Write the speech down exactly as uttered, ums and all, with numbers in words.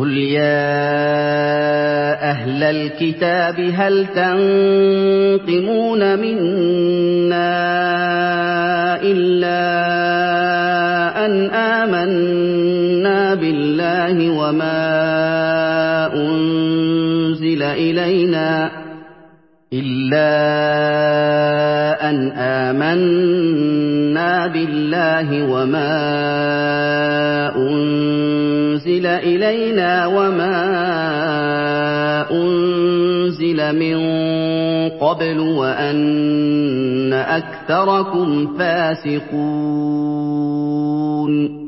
قُلْ يَا أَهْلَ الْكِتَابِ هَلْ تَنقِمُونَ مِنَّا إِلَّا أَنْ آمَنَّا بِاللَّهِ وَمَا أُنزِلَ إِلَيْنَا إِلَّا أَنْ آمَنَّا بِاللَّهِ وَمَا أُنزِلَ إِلَيْنَا وَمَا أُنزِلَ مِن قَبْلُ وَأَنَّ أَكْثَرَكُمْ فَاسِقُونَ